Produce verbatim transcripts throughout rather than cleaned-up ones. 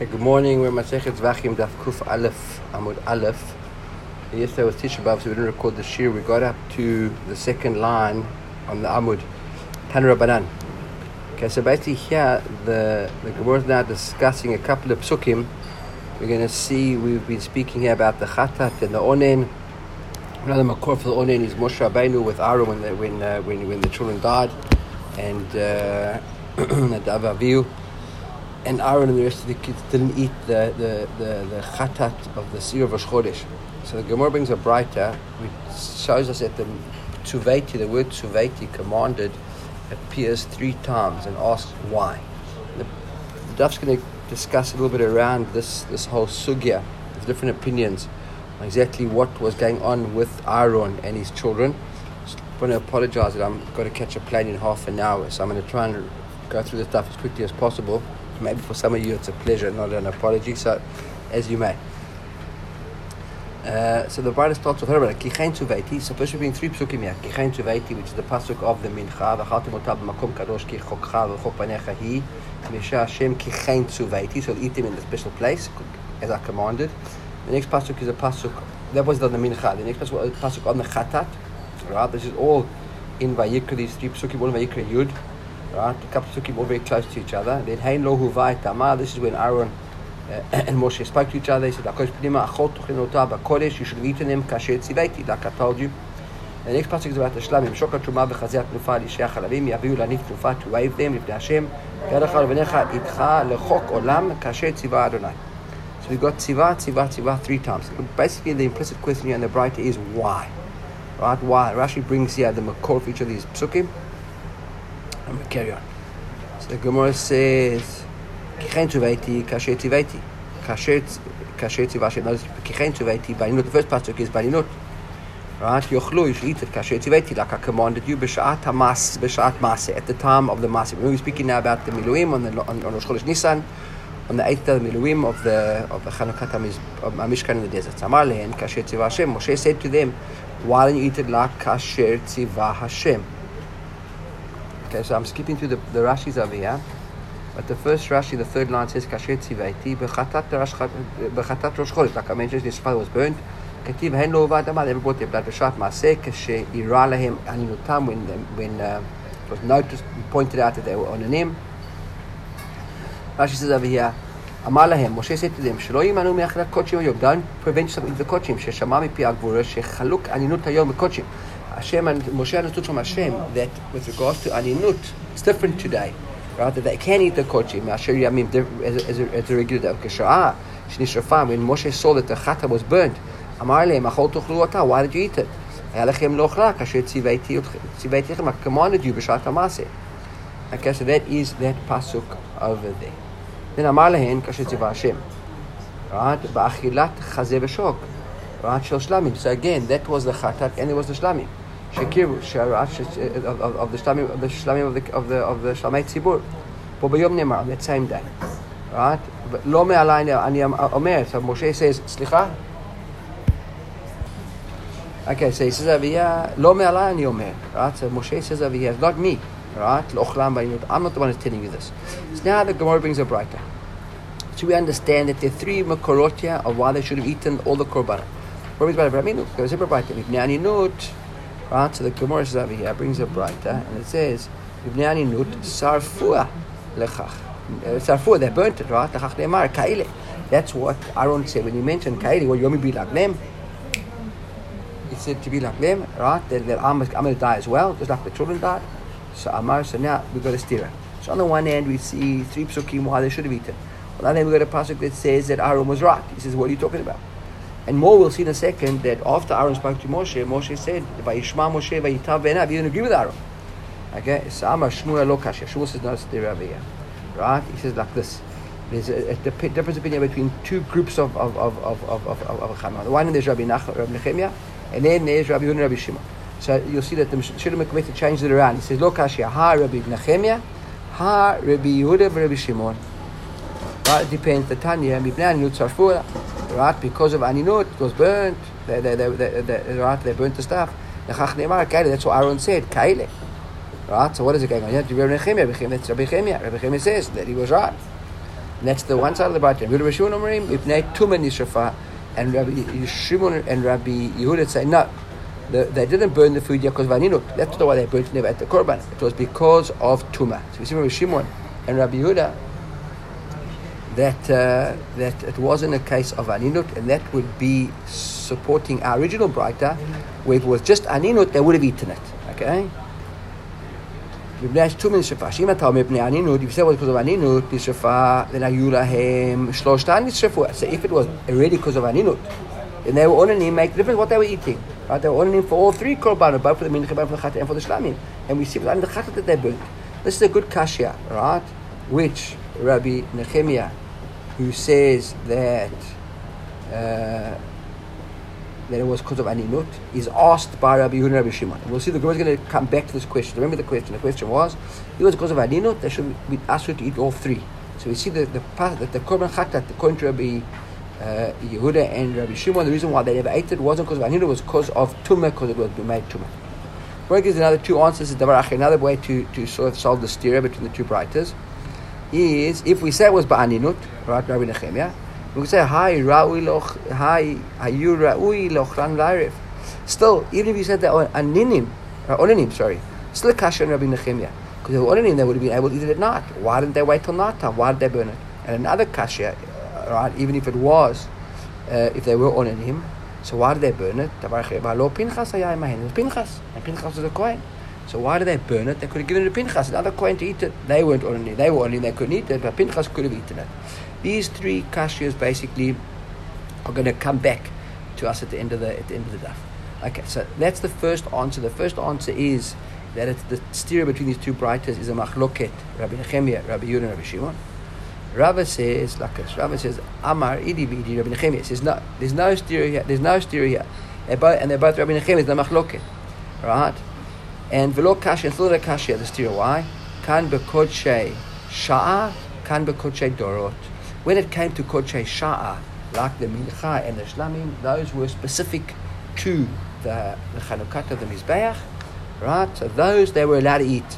Okay, good morning. We're Masechet Zvachim Daf Kuf Aleph Amud Aleph. Yesterday was Tisha B'Av, so we didn't record the shir. We got up to the second line on the Amud Tanu Rabbanan. Okay, so basically here the the Gemara is now discussing a couple of psukim. We're going to see, we've been speaking here about the Chatat and the Onen. Another makor for the Onen is Moshe Rabbeinu with Aaron when the, when, uh, when when the children died, and uh, the Avaviu. And Aaron and the rest of the kids didn't eat the the, the, the chatat of the Sir of Rosh Chodesh. So the Gemara brings a braita which shows us that the Tzuveiti, the word Tzuveiti, commanded, appears three times and asks why. The, the Daf's going to discuss a little bit around this, this whole sugya, with different opinions on exactly what was going on with Aaron and his children. Just want to apologize that I've got to catch a plane in half an hour, so I'm going to try and go through this stuff as quickly as possible. Maybe for some of you it's a pleasure, not an apology, so as you may. Uh, so the Bible starts with her, Kichein Tzuveiti, supposed to be in three psukim here. Kichein Tzuveiti, which is the pasuk of the Mincha, V'chaltem otav b'makom kadosh ki chokcha v'chok panecha hi, Misha Hashem Kichein Tzuveiti, so eat them in the special place, as I commanded. The next pasuk is a pasuk, that was on the Mincha. The next pasuk was a pasuk on the Chatat, right? This is all in Vayikra, these three psukim, all in Vayikra Yud. Right, a couple of psukim all very close to each other. Then Hein lo huvai tamar. This is when Aaron uh, and Moshe spoke to each other. They said, "Akosh pnima achot tochin otah b'kodesh. You should have eaten them kasher tziveiti, like I told you." The next pasuk is about the shlamim. Shokat truma b'chaziat tnufa l'ishei halavim. Yaviu lanif tnufa to wave them lifnei Hashem. Gadachal v'necha itcha lechok olam kasher tziva Adonai. So we got tziva, tziva, tziva three times. Basically, the implicit question here in the Braita is why. Right? Why? Rashi brings here the makor for each of these psukim. I'm going to carry on. So the Gemara says, Kichein Tzuveiti, Kasher Tziveiti. Kasher Tziva, notice, Kichein Tzuveiti, Baninut. The first pasuk is Baninut. Right? Yochlu, you should eat it, Kasher Tziveiti, like I commanded you, B'sha'at HaMas, B'sha'at Maseh, at the time of the Maseh. We're speaking now about the Miluim on the on, on Rosh Chodesh Nisan, on the eighth day of the Miluim of the of the Chanukah Mishkan in the desert. Amar lehen, Kasher Tziva Hashem. Moshe said to them, why don't you eat it like Kasher Tziva Hashem? Okay, so I'm skipping through the, the Rashis over here. But the first Rashi, the third line says, Kasher Tziveiti, B'chatat Rosh Chodesh. Like I mentioned, his father was burnt. Ketiv hen lo uvad amar, they brought their blood B'shat Maseh, Kasher ira lahem aninutam, when, when uh, it was noticed, pointed out that they were on a name. Rashi says over here, Amar lahem, Moshe said to them, Shelo yimanu me'achrat kochim hayom, don't prevent yourself in the kochim, sheshama mipi agvura, shechaluk aninut hayom kochim. Hashem and Moshe understood from Hashem that with regards to aninut, it's different today, right? That they can eat the kochim. I'll show you. I mean, as a, as a, as a regular day. When Moshe saw that the chata was burnt, Amar lehem, achol tochlu otah. Why did you eat it? Hayalachem lochla kasher tziveiti. I commanded you b'shat hamaseh. Okay, so that is that pasuk over there. Then Amar lehem kasher tziva Hashem. Right, ba'achilat chazeh v'shok. Right, shel shlamim. So again, that was the chatat, and it was the shlamim. Shekiru, of, of, of the shlamim, of the shlamim of the of the of the shlamei tzibur. But b'yom nemar, on that same day, right? But lo me'alai ani omer. So Moshe says, slicha. Okay, so he says over here, lo me'alai ani omer. Right? So Moshe says over here, not me. Right? Lochlam b'inut. I'm not the one who's telling you this. So now the Gemara brings a braita. So we understand that there are three makorot here of why they should have eaten all the korbanot. Right, so the Gemara says over here, brings a braita, and it says, sarfua lechach. Sarfua, they burnt it, right? That's what Aaron said when he mentioned kaili. Well, you want me to be like them? He said to be like them, right? That, that I'm, I'm going to die as well, just like the children died. So Amar, so now we've got a steer. So on the one hand, we see three psukim why they should have eaten. On the other hand, we've got a pasuk that says that Aaron was right. He says, what are you talking about? And more, we'll see in a second that after Aaron spoke to Moshe, Moshe said, "Vayishma Moshe vayitav be'enav." He didn't agree with Aaron. Okay, so Amar Shmuel lo kasher. Shmuel says no, it's there over here, right? He says like this: there's a, a difference opinion between two groups of of of of of of of Chama. The one hand is Rabbi Nachman, Rabbi Nechemia, and then there's Rabbi Yehuda, Rabbi Shimon. So you'll see that the Shlomo Mikveh changes it around. He says lo kasher ha Rabbi Nechemia, ha Rabbi Yehuda, Rabbi Shimon. Right? It depends. The Tanya mibnei aninut sarfua. Right, because of aninut, it was burnt. They, they, they, they, they, right, they burnt the stuff. That's what Aaron said. Kaile. Right. So what is it going on? You have to be Rabbi Nechemia. Rabbi Nechemia says that he was right. And that's the one side of the Braita. Rabbi Shimon Omerim, Ibnei Tuma Nishrafa, and Rabbi Shimon and Rabbi Yehuda say, no, the, they didn't burn the food yet because of Aninut. That's not why they burnt it never at the Korban. It was because of Tuma. So we see Rabbi Shimon and Rabbi Yehuda that uh, that it wasn't a case of Aninut, and that would be supporting our original Braita, where if it was just Aninut, they would have eaten it. Okay? If you say it was because of Aninut, then Ayulahem Shloshtan Nishrafu. So if it was already because of Aninut, then they were only make the difference what they were eating. Right? They were only for all three korbanos, both for the mincha, both for the chatah, and for the shlamim. And we see it only the chatah that they burnt. This is a good kashya, right? Which Rabbi Nehemiah, who says that uh, that it was because of Aninut, is asked by Rabbi Yehuda and Rabbi Shimon. And we'll see the Gemara is going to come back to this question. Remember the question. The question was, it was because of Aninut, they should be asked to eat all three. So we see the the that the korban chatat, according to Rabbi uh, Yehuda and Rabbi Shimon, the reason why they never ate it wasn't because of Aninut, it was because of Tumah, because it was made Tumah. Gemara gives another two answers. Another way to, to sort of solve the stira between the two brightas is, if we say it was ba'aninut, right, Rabbi Nehemiah, we say, Hi, Ra'ui loch, Hi, Hayu Ra'ui lochran la'arif. Still, even if you said that on aninim, or onanim, sorry, still a kasha in Rabbi Nehemiah. Because if onanim, they would have been able to eat it at night. Why didn't they wait till night time? Why did they burn it? And another kasha, right, even if it was, uh, if they were onanim, so why did they burn it? Pinchas, and Pinchas was a Kohen. So why did they burn it? They could have given it to Pinchas, another Kohen, to eat it. They weren't onanim. They were onanim, they couldn't eat it, but Pinchas could have eaten it. These three kashyas basically are going to come back to us at the end of the at the end of the daf. Okay, so that's the first answer. The first answer is that it's the stira between these two brightas is a machloket, Rabbi Nehemiah, Rabbi Yehuda, and Rabbi Shimon. Rava says like this. Rava says Amar Idi V'Idi. Rabbi Nehemiah says no. There's no stira here. There's no stira here. They're both, and they're both Rabbi Nehemiah. The machloket, right? And v'lo kasha and still the kasha the stira. Why? Kan bekodshei sha'a, kan bekodshei dorot. When it came to Kodshei Sha'a, like the Mincha and the Shlamim, those were specific to the, the Chanukah of the Mizbeach, right? So those they were allowed to eat.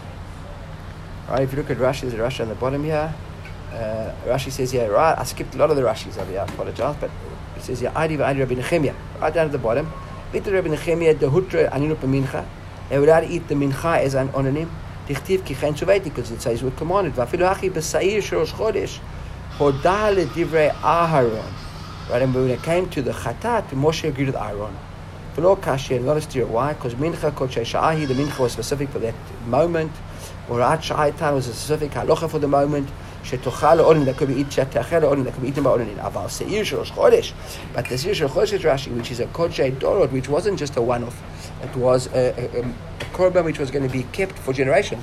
Right? If you look at Rashi, there's a Rashi on the bottom here. Uh, Rashi says here, right? I skipped a lot of the Rashis over here, I apologize, but it says here, Adi v'Adi Rabbi Nehemiah, right down at the bottom. V'Iti Rabbi Nehemiah, the Hutra Aninut b'Mincha. They were allowed to eat the Mincha as an onanim. Tichtiv ki chen suveti, because it says we're commanded. V'afilu hachi b'Sa'ir shorosh chodesh. Hodal divrei Aharon. Right, and when it came to the Chatat, Moshe agreed with Aaron. V'lo kasher, not a steer. Why? Because Mincha Kodshei Sha'ahi, the Mincha was specific for that moment. Orat Sha'aitan was a specific halacha for the moment. Shetochal onin, that could be eaten. Shetachel onin, that could be eaten by onin. Aval Seir Shorosh Chodesh. But the Seir Shorosh Chodesh is Rashi, which is a Kodshei Dorot, which wasn't just a one-off. It was a, a, a, a korban which was going to be kept for generation.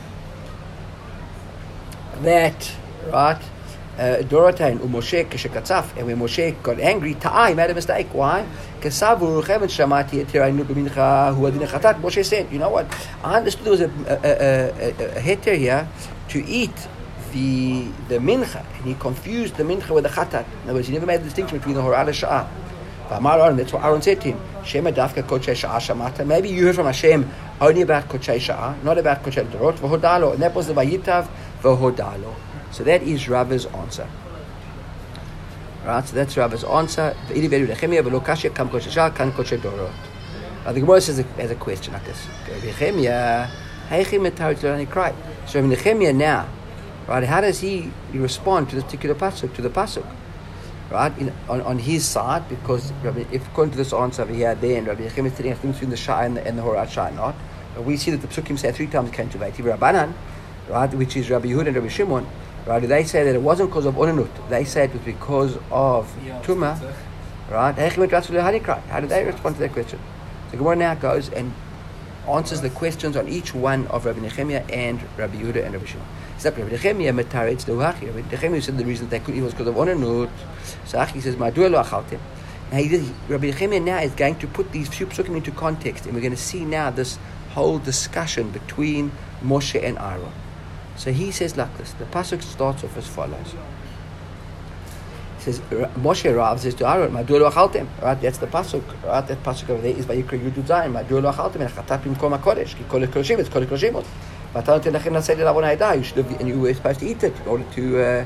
That, right? Dorotain uMoshe keshekatzaf, and when Moshe got angry, Ta'ai made a mistake. Why? Kesavu ruchevet shamati etiraynu b'mincha hu adin chatat. Moshe said, you know what? I understood there was a, a, a, a, a heter here to eat the the mincha, and he confused the mincha with the chatat. In other words, he never made the distinction between the horal and sha'ah. That's what Aaron said to him. Shema dafka kodshei sha'ah shamata. Maybe you heard from Hashem only about kodshei sha'ah, not about kodshei dorot v'hodalo, and that was the vayitav v'hodalo. So that is Rava's answer. Right, so that's Rava's answer. Now the Gemara says as a question like this. So Nehemiah now, right, how does he respond to this particular pasuk, to the pasuk? Right, in, on, on his side, because Rabbi, if according to this answer over here, then Rabbi Nehemiah is sitting between the Shah and the, and the Horat Shah, not. But we see that the psukim say three times came to Vaytiv Rabbanan, right, which is Rabbi Yehuda and Rabbi Shimon. Right, they say that it wasn't because of onanut. They say it was because of tumah. Right? How did they respond to that question? The Gemara now goes and answers the questions on each one of Rabbi Nehemiah and Rabbi Yehuda and Rabbi Shimon. So Rabbi Nehemiah metaretz lehachi. Rabbi Nehemiah said the reason they couldn't eat was because of onanut. So Achi says, "Ma'du lo achaltem." Now he did, Rabbi Nehemiah now is going to put these few psukim into context, and we're going to see now this whole discussion between Moshe and Aaron. So he says like this. The pasuk starts off as follows. He says, Moshe Rav says to Aaron, "Ma'du lo achaltem." Right, that's the pasuk. Right, that pasuk over there is Vayikra Yud Zayin. Ma'du lo achaltem and chatat b'mkom hakodesh. Ki kol kodesh it's kol kodesh. But I don't tell you, and you were supposed to eat it in order to uh,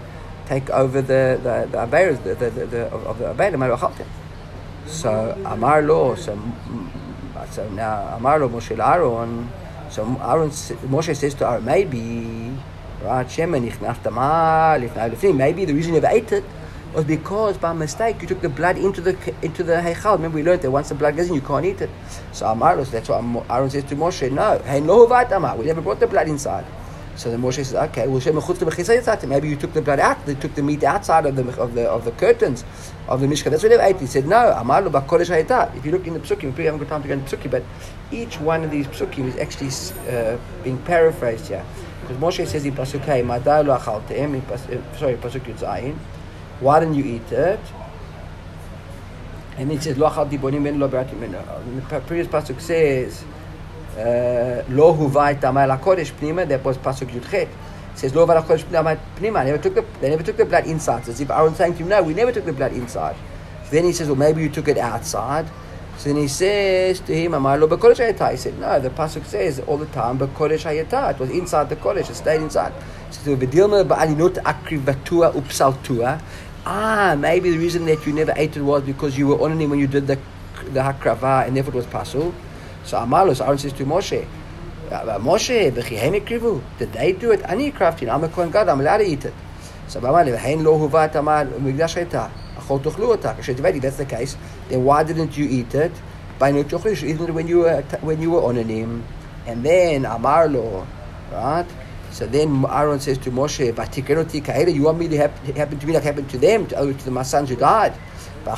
take over the the the Aveira, the, the, the, the of the Aveira. So Amar Lo, so so now Amar Lo Moshe Aaron. So Aaron, Moshe says to Aaron, maybe, right? Shema nichnachta ma lifnei lifnim. Maybe the reason you never ate it was because by mistake you took the blood into the into the heichal. Remember we learned that once the blood goes in, you can't eat it. So Amar Lo, that's what Aaron says to Moshe. No, hey no vatama. We never brought the blood inside. So then Moshe says, okay, well, maybe you took the blood out, they took the meat outside of the of the of the curtains of the Mishkan. That's what they ate. He said, no, Amalu b'kodesh hayata. If you look in the psukim, we haven't got time to go into psukim, but each one of these psukim is actually uh, being paraphrased here. Because Moshe says in pasuk hey, madai lo achaltem, sorry, pasuk yud zayin, why didn't you eat it? And then he says, lo achalti bonim men lo beratim men. The previous pasuk says, Lo huvai tamai la kodesh pnima. That was pasuk yudchet. It says lo huvai la kodesh pnima. Never took the they never took the blood inside. So as if Aaron's saying to him, no, we never took the blood inside. So then he says, well, maybe you took it outside. So then he says to him, Amar lo b'kodesh hayata. He said, no, the pasuk says all the time b'kodesh hayata. It was inside the kodesh. It stayed inside. So v'dilma ba'alinut akriv vatua upsaltua. Ah, maybe the reason that you never ate it was because you were on him when you did the the hakrava, and therefore it was pasul. So Amalos, Aaron says to Moshe, Moshe, v'chihem ikrivu. Did they do it? Ani crafting. I'm a Kohen God. I'm allowed to eat it. So Amar v'chein lo huvat amar migdash hayta. Achol tuchlu ota. If that's the case, then why didn't you eat it? By no tuchlu, you should eat it when you were when you were on him. And then Amar lo, right? So then Aaron says to Moshe, v'tikenoti ka'eda. You want me to happen to me like happened to them, to, to the my sons who died? And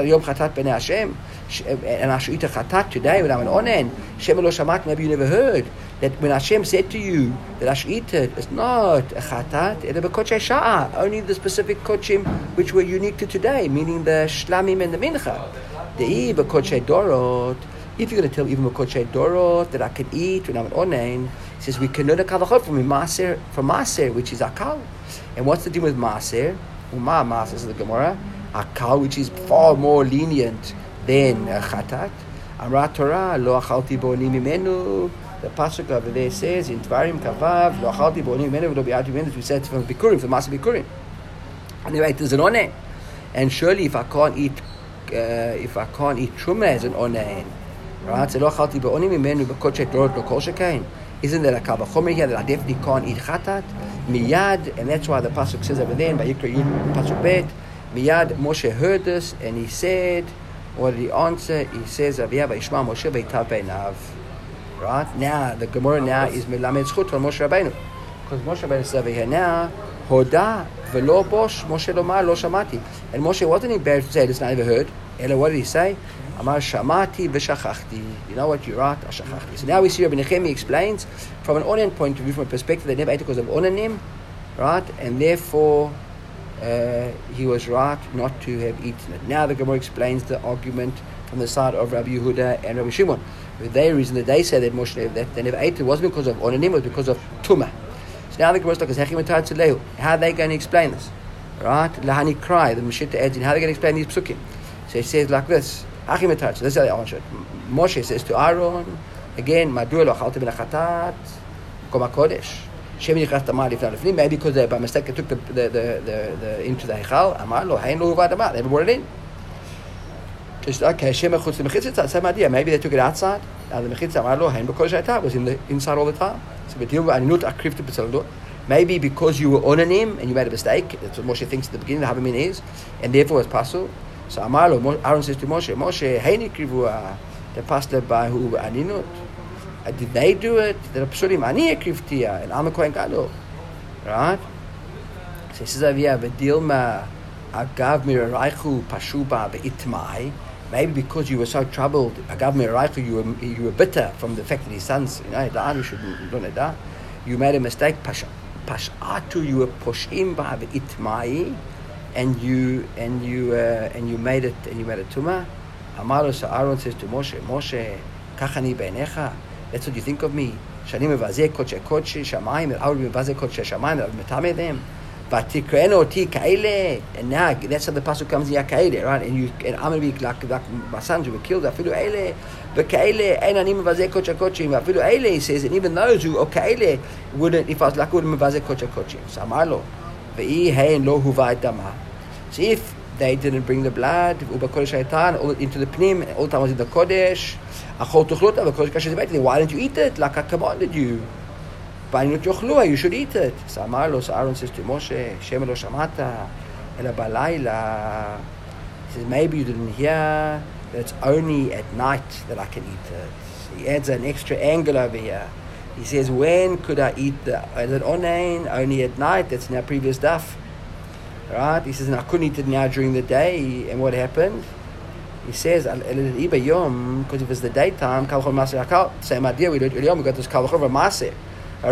I should eat a chatat today when I'm an onen. Shem lo shamat. Maybe you never heard that when Hashem said to you that I should eat it, it's not a chatat. It's a kodesh sha'a. Only the specific kodesh which were unique to today, meaning the shlamim and the mincha. The kodesh dorot. If you're going to tell even kodesh dorot that I can eat when I'm an onen, he says we can learn a kavachot from maser, from maser, which is akal. And what's the deal with maser? Uma maser is the Gemara. Akal, which is far more lenient than uh, chatat. Amra Torah, lo achalti boni mimenu. The pasuk over there says in Dvarim Kavav, lo achalti boni mimenu v'lo bi'ati mimenu. We said from Bikurim, from Masa Bikurim. Anyway, there's an onen, and surely if I can't eat, uh, if I can't eat truma as an onen, right? So lo achalti boni mimenu b'kodesh dorot lo kol shekain. Isn't there a kavachomer here that I definitely can't eat chatat? Miyad, and that's why the pasuk says over there in Vayikra Yud pasuk bet. Miyad, Moshe heard this and he said, what did he answer? He says, Aviyah v'yishma Moshe v'yitav beinav. Right? Now, the Gemara now is melamed zchut on Moshe Rabbeinu. Because Moshe Rabbeinu says over here now, Hoda v'lo bosh Moshe lomar lo shamati. And Moshe wasn't embarrassed to say, listen, I never heard. Ella, what did he say? Amar shamati v'shachachti. You know what? You're right, ashachachti. So now we see Rabbi Nechemi explains, from an onen point of view, from a perspective, they never ate because of onanim, right? And therefore, Uh, he was right not to have eaten it. Now the Gemara explains the argument from the side of Rabbi Yehuda and Rabbi Shimon. The they reason that they say that Moshe that they never ate it wasn't because of onanim, it was because of tumah. So now the Gemara is like, how are they going to explain this? Right? Lahani cry, the Meshita adds in, how are they going to explain these psukim? So he says like this, this is how they answer it. Moshe says to Aaron, again, Madua lo achalta ben achatat, koma kodesh. Maybe because they, by mistake they took the the the, the, the into the heichal. Amar lo hein lo uvad amar. They brought it in. Just okay. Shem chutz the mechitzah. Same idea. Maybe they took it outside. Now the mechitzah amar lo hein because it was in the inside all the time. So we deal with anut akriv to b'tzaldo. Maybe because you were on him and you made a mistake. That's what Moshe thinks at the beginning. The habamin is, and therefore it's pasul. So amar lo. Aaron says to Moshe, Moshe hein krivua. The pastor by who aninut. Did they do it? Did Psurim ani ekrivtia and I'm a Kohen Gadol, right? So he says over here, "V'dilma agav miraraychu pashuba beitmai." Maybe because you were so troubled, agav miraraychu, you were you were bitter from the fact that his sons, you know, died. You should don't die. You made a mistake. Pash pashatu, you were pushim ba beitmai, and you and you uh, and you made it and you made it tuma. Amaru, so Aaron says to Moshe, Moshe, kachani beinecha. That's what you think of me. Shani mevazeh kodesh kodesh shamayim, and I will mevazeh kodesh shamayim, I will metame them. But tikreno oti kaile, and now that's how the pasuk comes in kaile, right? And you and I'm going to be like like my sons who were killed. Afilu eile, but kaile, and ani mevazeh kodesh kodesh. Afilu eile, he says, and even those who are kaile wouldn't, if I was like wouldn't mevazeh kodesh kodesh. So amalo, Ve'i hein lo huvai dama. So if they didn't bring the blood, u'bakodesh haitan, all into the pnim, all the time was in the kodesh, achol tuchlota, v'kodesh kasher zeveti, why didn't you eat it? Like I commanded you. Ba'inut yochlua, you should eat it. So Amar lo, so Aaron says to Moshe, Shem lo shamata, ela balayla. He says, maybe you didn't hear that it's only at night that I can eat it. He adds an extra angle over here. He says, when could I eat the, is it onain? Only at night. That's in our previous daf. Right? He says, and I couldn't eat it now during the day. And what happened? He says, because if it's the daytime, same idea, we do it earlier, we got this kalachov maser. I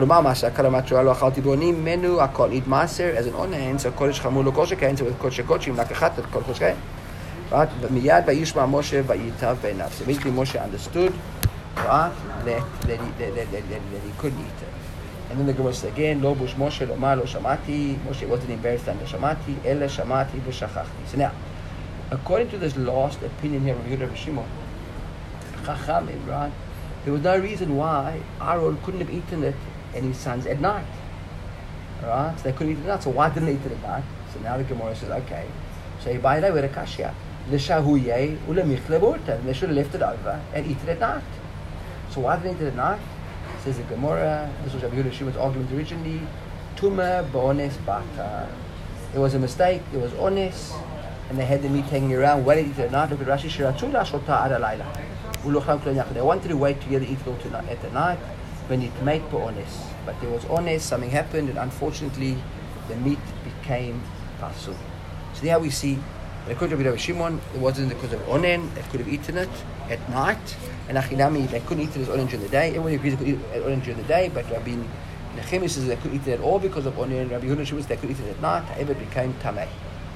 can't eat maser as an onain, so kodesh chamur lo kosher kain, so with kodesh kochim, like a chatat, kodesh kain. Right? But miyad vayishma Moshe vayitav beinav. So basically Moshe understood, right, that, that, he, that, that, that, that, that he couldn't eat it. And then the Gemara says again, lo bush Moshe lo ma lo shamati. Moshe wasn't embarrassed under shamati, ela shamati v'shachachti. So now, according to this last opinion here of Yehuda Shimon, Chachamim, right, there was no reason why Aaron couldn't have eaten it and his sons at night. Right? So they couldn't eat it at night. So why didn't they eat it at night? So now the Gemara says, okay. So by the way, a kashya. They should have left it over and eat it at night. So why did they eat it at night? Says the Gemara, this was Rabbi Yehuda Shimon's argument originally, Tuma ba'ones bata. It was a mistake, it was honest, and they had the meat hanging around. Why did they eat it at night? Look at Rashi, Shiratula shota ad alayla. They wanted to wait together, eat it all tonight, at the night, when it made ba'ones. But there was honest, something happened, and unfortunately, the meat became pasul. So there we see, according to Rabbi Shimon, it wasn't because of onen. They could have eaten it at night, and achinami, they couldn't eat it as onen during the day. Everyone agrees they could eat it onen during the day, but Rabbi Nechemi says they could eat it at all because of onen. Rabbi Yehuda says they could eat it at night. However, it became tamei.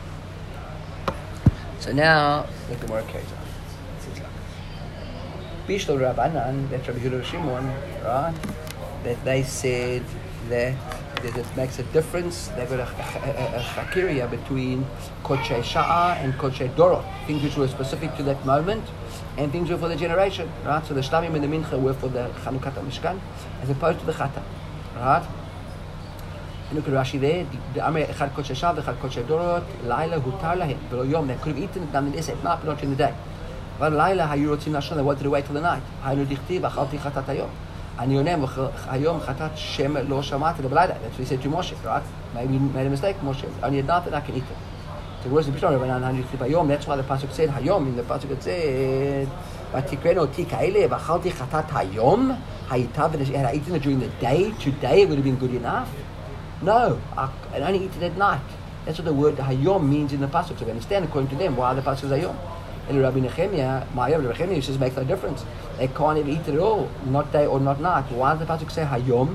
So now the Gemara carries on. It says like Bishlo Rabbanan, that's Rabbi Yehuda Shimon, right? That they said that. that it makes a difference. They've got a, a, a, a chakiria between Kodshei Sha'ah and Kodshei Dorot, things which were specific to that moment, and things were for the generation, right? So the Shlamim and the Mincha were for the Chanukat HaMishkan, as opposed to the Chata, right? And look at Rashi there, the Amr Echad Kodshei Sha'ah, Echad Kodshei Dorot, Laila Hutar Lahem, V'lo Yom, they could have eaten it nonetheless at night, but not during the day. But Laila Hayu Rotzim Lashon, they wanted to wait till the night. Haynu Dichtiv, Achalti Chatat Hayom. And Yonem Hayom Chatat Shem Lo Shamati L'Balayla. That's what he said to Moshe, right? Maybe he made a mistake, Moshe. Only at night that I can eat it. So the words of Bishon Rabbanan Hayom. That's why the pasuk said Hayom. In the pasuk it said, "Vatikreno ti kaile v'chalti chatat Hayom hayitav." And I eaten it during the day. Today it would have been good enough. No, I, and only eat it at night. That's what the word Hayom means in the pasuk. So we understand according to them why the pasuk is Hayom. And Rabbi Nechemia, Ma'ayav Rabbi Nechemia says makes no difference. They can't even eat it at all, not day or not night. Why does the pasuk say Hayom?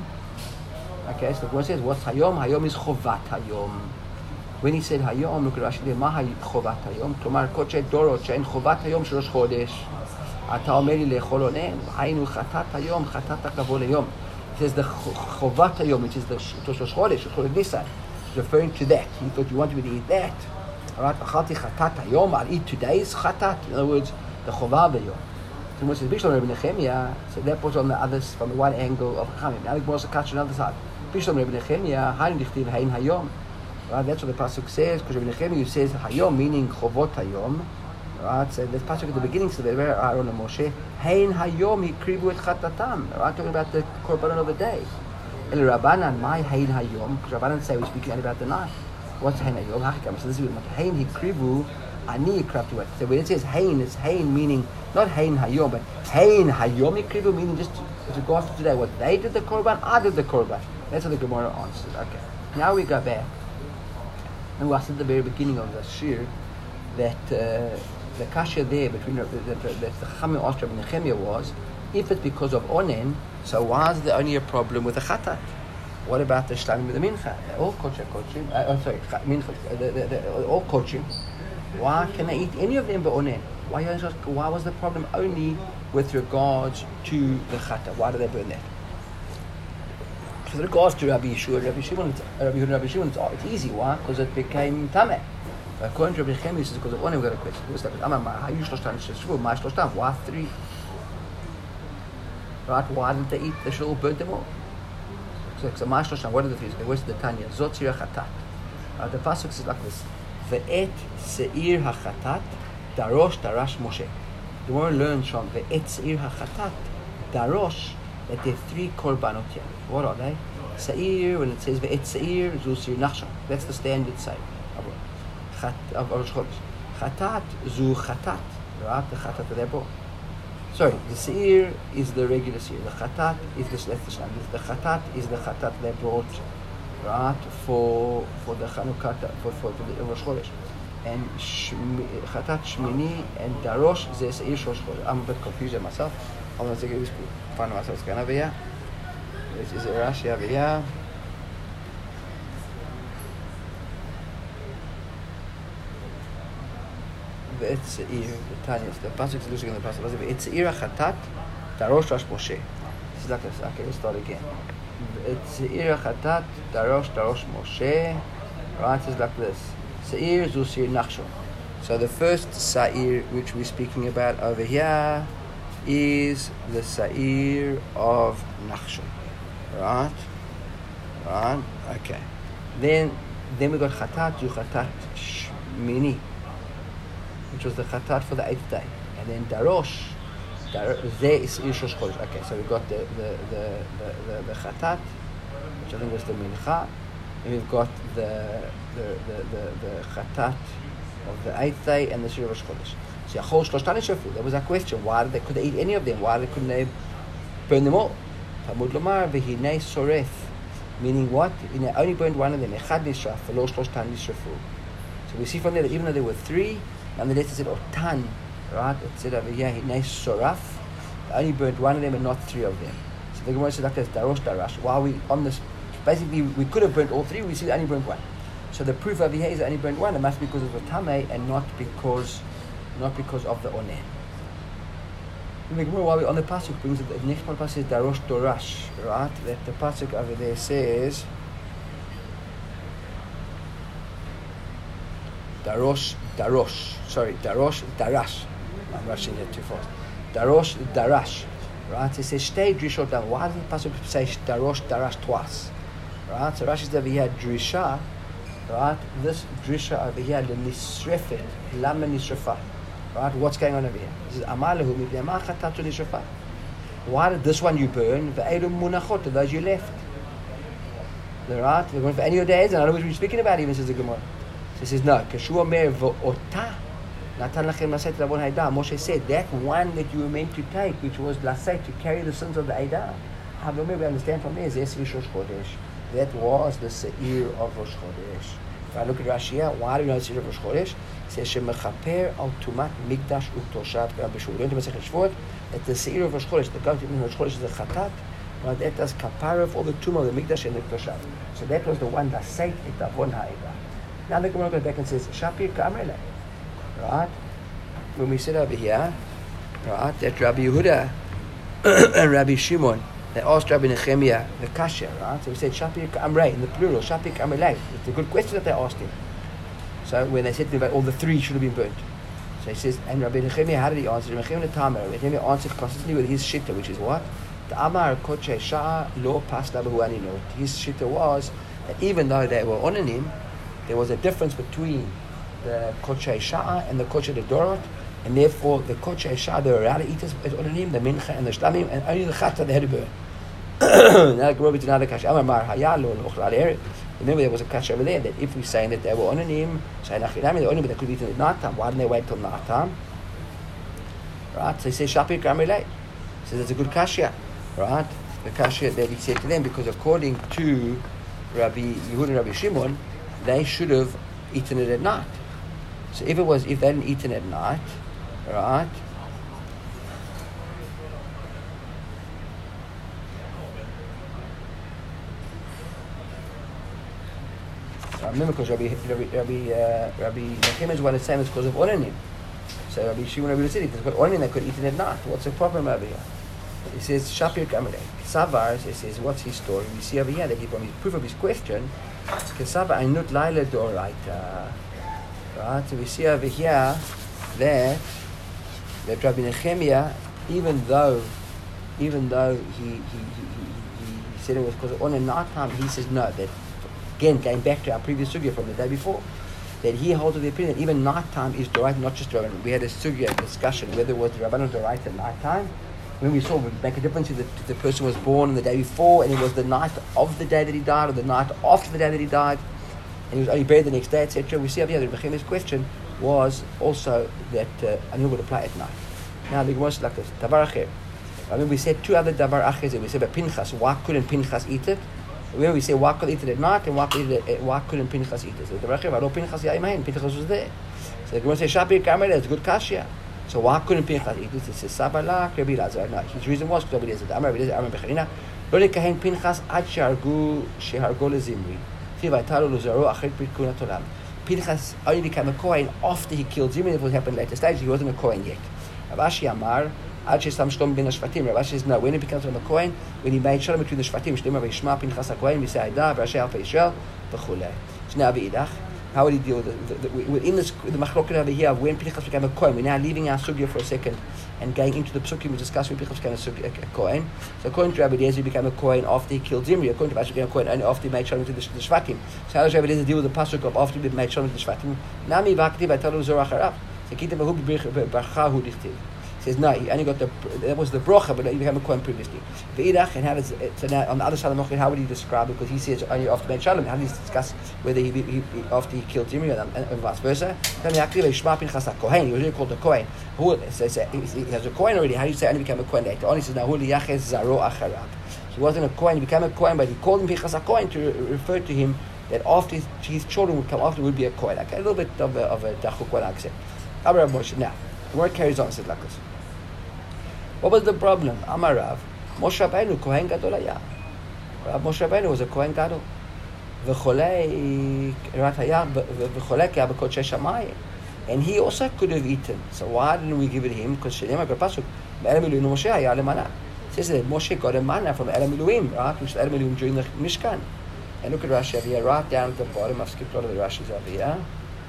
Okay, so the word says, what's Hayom? Hayom is Chovat Hayom. When he said Hayom, look at Rashi there, Ma Chovat Hayom, Tomar Kodshei Dorot, She'en Chovat Hayom Shlosh Chodesh. Ata Omer Li Lechol Onen, Haynu Chatat Hayom, Chatat HaKavol Hayom. It says the Chovat Hayom, which is the Shlosh Chodesh, Chodesh Nisan, referring to that. He thought you wanted me to eat that. Alright, Achalti Chatat Hayom, I'll eat today's Chatat. In other words, the Chovah Hayom. So when it says Bishon Rabbi Nechemia, so that was on the others, from the one angle of Chachamim. Now the Gemara also cuts on the other side. Bishon Rabbi Nechemia, Hainu Dichtiv Hein Hayom. Right, that's what the pasuk says, because Rabbi Nechemia says Hayom, meaning Chovot Hayom. Right, so the pasuk at the beginning says, where Aaron and Moshe, Hein Hayom Hikrivu et Chatatam. Right, talking about the Korban of the day. El Rabbanan, my Hein Hayom, because Rabbanan say we're speaking only about the night. What's Hein Hayom? Hachikam. So this is what Hein Hikrivu, Ani Kraftu. So when it says Hein, it's Hein meaning not Hein Hayom, but Hein Hayom Hikrivu, meaning just with regards to today, what they did the Korban, I did the Korban. That's what the Gemara answers. Okay. Now we go back. And we asked at the very beginning of the shir that uh, the kasha there between the the the Chachamim asked Rabbi Nechemia was, if it's because of onen, so why is there only a problem with the chatat? What about the shlamim with the mincha? They're all kodesh kodesh. Uh, oh, sorry, mincha. Uh, the, the, the, all kodesh. Why can I eat any of them but onen? Why, why was the problem only with regards to the chatat? Why did they burn that? With regards to Rabbi Yeshua, Rabbi Shimon, Rabbi Yehuda, Rabbi Shimon, it's easy. Why? Because it became tameh. According to Rabbi Nechemia, it's because of onen. We got a question. What's that? How you shlosh time? Shlosh my shlosh time. Why three? Right? Why didn't they eat? They should all burn them all. So, so my shlosh time. What are the three? Where's the Tanya? Zot tzira chatat. Uh, the pasuk is like this: Ve'et seir hachatat darosh darash Moshe. The one learns from Ve'et seir hachatat darosh that there are three korbanot here. What are they? Seir, when it says Ve'et seir, zu seir nachshon. That's the standard say of Rosh Chodesh. Chatat zu chatat. Right? The chatat that they brought. Sorry, the seir is the regular seir. The chatat is the shlecht. The chatat is the chatat they brought, right, for for the Chanukah, for for, for the Rosh Chodesh. And shmi, chatat shmini and darosh is the seir Rosh Chodesh. I'm a bit confused myself. I'm going to take this. Find myself what's going over here. This is a Rashi over here. Ve'et seir, the Tanya, the pasuk is losing in the pasuk. Ve'et seir chatat darosh darash Moshe. This is like this. Okay, let's start again. Ve'et seir chatat darosh darash Moshe. Right, it's like this. Seir zu seir nachshon. So the first seir which we're speaking about over here is the seir of nachshon. Right, right, okay. Then, then we got chatat zu chatat shmini, which was the chatat for the eighth day, and then darosh, dar, there is Rosh Chodesh. Okay, so we got the the the the, the, the chatat, which I think was the mincha, and we've got the the the the, the chatat of the eighth day and the Shir Rosh Chodesh. So Yachol Shloshtan Shafu. There was a question: why did they could they eat any of them? Why they couldn't they burn them all? Talmud Lomar v'hinei soref, meaning what? You know, only burned one of them. Echad nishraf, v'lo shloshtan nishrafu. So we see from there that even though there were three, nonetheless it said otan, right? It said over here hinei soraf. They only burned one of them and not three of them. So the Gemara says like this: darosh darash. While we on this, basically we could have burnt all three. We see they only burned one. So the proof over here is they only burned one. It must be because of the tamei and not because, not because of the onen. The Gemara, while we're on the pasuk, brings that the next part of the pasuk is darosh dorash, right? That the pasuk over there says darosh darosh. Sorry, darosh darash. I'm rushing it too fast. Darosh darash, right? It says stay drishot down. Why does the pasuk say darosh darash twice? Right? So Rashi says over here drisha, right? This drisha over here the nisrefet, lama nisrefa. Right? What's going on over here? This is Amalahu mipnei ma chatatu nishrafa. Why did this one you burn? Ve'elu munachot, those you left. Right? We're going for any of days, and I don't know what we're speaking about even, says the Gemara. So it says, no, Kashu Omer v'ota natan lachem laseit lavon ha'edah. Moshe said, that one that you were meant to take, which was laseit, to carry the sins of the Eidah. However, we understand from there, is Rosh Chodesh. That was the seir of Rosh Chodesh. If I look at Rashi here, why do we know it's Rosh Chodesh? It says shemechaper al tumat mikdash u'toshat b'Rabbi. We learned in Masechet Shvuot that the seir of Rosh Chodesh, the goat in Rosh Chodesh is the chatat, but that does kapara of all the tumah of the mikdash and the toshat. So that was the one that saved it avon ha'edah. Now the Gemara goes back and says shapir ka'amrele, right? When we sit over here, right, that Rabbi Yehuda and Rabbi Shimon, they asked Rabbi Nehemiah the kasha, right? So we said shapir ka'amrei in the plural, shapir ka'amrei. It's a good question that they asked him. So when they said to him about all the three should have been burnt. So he says, and Rabbi Nehemiah, how did he answer? Rabbi Nehemiah answered consistently with his shitta, which is what? The Amar Koche Shah lo pasla b'huaninot. His shitta was that even though they were onanim, there was a difference between the Koche Shah and the Koche de Dorot, and therefore the Koche Shah they were allowed to eat as onanim, the mincha and the shlamim, and only the chata they had to burn. Now go over to another kasha. Amar Mar Hayalo lochal eret. Remember, there was a kasha over there that if we're saying that they were onanim, saying achilami, they were onanim, but they could eat it at night time. Why didn't they wait till night time? Right? So he says shapir k'amrei. So that's a good kasha, right? The kasha that he said to them, because according to Rabbi Yehuda and Rabbi Shimon, they should have eaten it at night. So if it was, if they hadn't eaten at night, right? I remember because Rabbi Rabbi Rabbi uh, Rabbi Nehemiah is one the same as because of onanim. So Rabbi Shimon Rabbi said, if it's got onanim, they could eat it at night. What's the problem over here? He says shapir k'amrei. Savar, he says, what's his story? We see over here that he, from his proof of his question, Kesavar ainut laila doraita. Right? So we see over here that that Rabbi Nehemiah, even though even though he he, he, he, he said it was because of onanim night time, he says no, that Again, going back to our previous sugya from the day before, that he holds the opinion that even nighttime is Doraita, not just Rabbanon. We had a sugya discussion whether it was the Rabbanon Doraita at nighttime. When we saw it would make a difference if the, if the person was born the day before and it was the night of the day that he died or the night after the day that he died and he was only buried the next day, et cetera. We see over here that Rebbe Chemi's question was also that uh, Anu would apply at night. Now the Gemara is like this. Davar acher. I mean, we said two other davar achers. We said about Pinchas. Why couldn't Pinchas eat it? Where we say why could eat it at night and why could it, uh, why couldn't Pinchas eat it? So davar acher. V'lo Pinchas ya'imahin. Pinchas was there. So the Gemara says Shapi Karmel. It's good kashya. So why couldn't Pinchas eat it? It says Sabalak Rabbi Elazar. No, his reason was because Rabbi Elazar. Amar Rabbi Elazar. Amar Bechanina. Lo lekahen Pinchas ad shehargu shehargo lezimri. Fi v'aytalu luzaro achet b'kunat olam. Pinchas only became a Kohen after he killed Zimri. If it happened later stage, he wasn't a Kohen yet. Rav Ashi Amar, Ad Shestam Shlom ben Shvatim. Rav Ashi says no. When he becomes a Kohen, when he made shalom between the Shvatim, Shlema v'Yishma Pinchas HaKohen, V'Yisai Ada, V'Rashei Alpei Yisrael, v'Chulei. So now v'idach, how would he deal with it? Within this, the machloket over here of when Pinchas became a Kohen, we're now leaving our sugya for a second and going into the psukim we discussed when Pinchas became a, sugya, a, a Kohen. So according to Rabbi Eliezer, he became a Kohen after he killed Zimri. According to Rav Ashi, he became a Kohen only after he made shalom to the, the Shvatim. So how does Rabbi Eliezer deal with the pasuk of after he made shalom to the Shvatim? Nami v'aktiv v'aytalu zor acharav. So kitem v'hu b'bracha hu dichtiv. Says no, he only got the that was the brocha, but he became a Kohen previously. V'idach, and how does it, so now on the other side of the Mochid, how would he describe it? Because he says only after made shalom. How does he discuss whether he, he, he after he killed Zimri and, and, and vice versa? Then he actually Shema Pinchas HaKohen. He was really called the Kohen. Who says he has a Kohen already? How do you say only became a Kohen later? Only says now hu liyachez zaro acharab. He wasn't a Kohen. He became a Kohen, but he called him Pinchas HaKohen to re- refer to him that after his, his children would come after would be a Kohen. Okay, a little bit of a of a dachuk what I accept. Amar Moshe. Now the word carries on. Says like this. What was the problem? Amar Rav, Moshe Rabbeinu Kohen Gadol haya. Rav Moshe Rabbeinu was a Kohen Gadol. V'cholei rat haya v'cholei ki haya b'kodshei shamayim. And he also could have eaten. So why didn't we give it him? Because Shalem HaGrapasuk, Elam Eluim Moshe haya lemana. It says that Moshe got a manna from Elam Eluim, right? Which is Elam Eluim during the Mishkan. And look at Rashi over here, right down at the bottom. I've skipped a lot of the Rashis over here.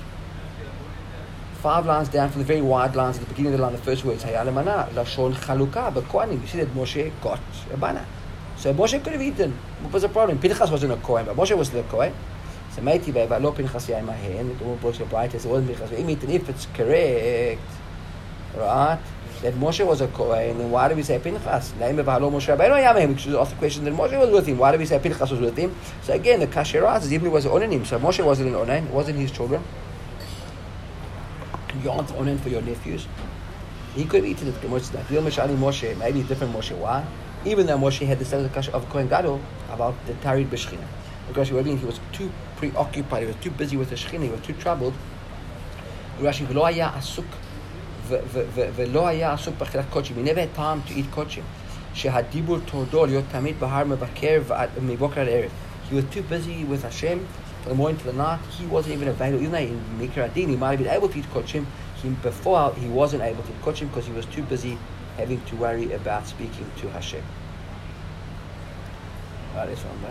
Five lines down from the very wide lines at the beginning of the line, the first words, Hayale Mana, Lashon Chaluka, but Kohanim. You see that Moshe got a banana. So Moshe could have eaten. What was the problem? Pinchas wasn't a Kohen, but Moshe was the Kohen. So Meiti Beba, Lo Pinchas Yai Mahen, the woman brought your brightest, it wasn't Pinchas. And if it's correct, right, that Moshe was a Kohen, then why do we say Pinchas? Naim Beba, Lo Moshe Rabbeinu Yai Mahen, because we asked the question that Moshe was with him. Why do we say Pinchas was with him? So again, the Kashiraz is even was Onanim. So Moshe wasn't an Onan, it wasn't his children. You aren't onen for your nephews. He could have eaten it. Moshe, maybe a different Moshe. Why? Even though Moshe had the status of Kohen Gadol about the Tarid B'Shechina. Because he was too preoccupied, he was too busy with the Shechina, he was too troubled. Rashi, v'lo haya asuk, v'lo haya asuk b'chilat kochim. He never had time to eat kochim. Shehadibur tordo liot tamid bahar mebaker v'mibokar erev. He was too busy with Hashem. From the morning to the night, he wasn't even available. Even though in Mikra Adin, he might have been able to eat kochim, he, before he wasn't able to eat kochim because he was too busy having to worry about speaking to Hashem. Right, this one.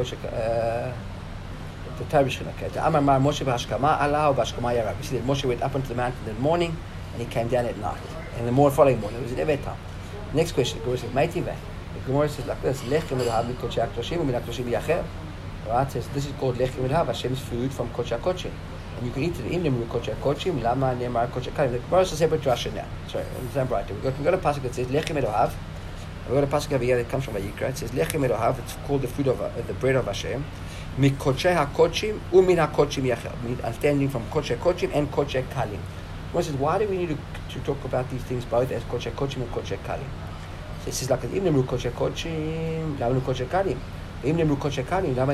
The Tarish okay. The Amar Mar Moshe b'Hashkama Allah b'Hashkama Yarab. You see that Moshe went up into the mountain in the morning and he came down at night. And the morning, following morning, it was never time. Next question, the Gemara says, Meitiveh. The Gemara says like this: Lechem l'hav mikotshei hakdoshim u'minakdoshim yacher. Right, says this is called lechem l'hav, Hashem's food from kodesh hakodesh, and you can eat it in them with kodesh hakodesh. Lama ne'emar kodesh hakodesh. The Gemara is a separate drasha now. Sorry, understand right. We got we got a pasuk that says lechem l'hav. We got a pasuk over here that comes from Vayikra. It says lechem l'hav. It's called the food of uh, the bread of Hashem. Mikodesh hakodesh u'min hakodesh yacher. Understanding from kodesh hakodesh and kodesh kalim. Gemara says why do we need to, to talk about these things both as kodesh hakodesh and kodesh kalim? So it says like in them kodesh hakodesh, lama kodesh kalim. If we hadn't said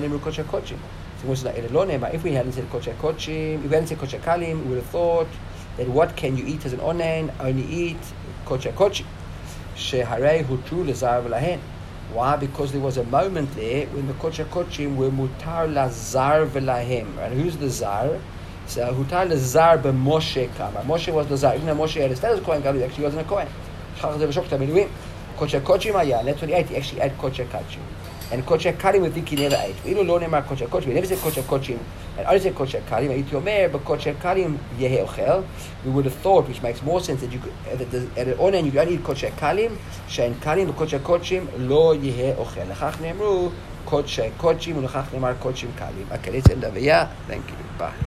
kodesh hakodesh, if we hadn't said kodesh kalim, we would have thought that what can you eat as an onen? Only eat kodesh hakodesh. Sheharei hutru lezar v'lahen. Why? Because there was a moment there when the kodesh hakodesh were mutar lazar v'lahem. Right? Who's the zar? So hutar lazar b'Moshe kama. Moshe was the zar. Even though Moshe had a status of kohen gadol, he actually wasn't a kohen. Kodesh hakodesh maya. That's what he ate. He actually ate kodesh hakodesh. And kodesh kalim we think he never ate. We don't know about kodesh hakodesh. We never said kodesh hakodesh. And I said kodesh kalim. I eat your mer, but kodesh kalim yehe ochel. We would have thought, which makes more sense, that you could at an onen you can eat kodesh kalim. Shein kalim kodesh hakodesh lo yehe ochel. Lechach ne'emru קודשי קודשים, ולכך נאמר קודשים קלים. Okay, let's end over here. Thank you. Bye.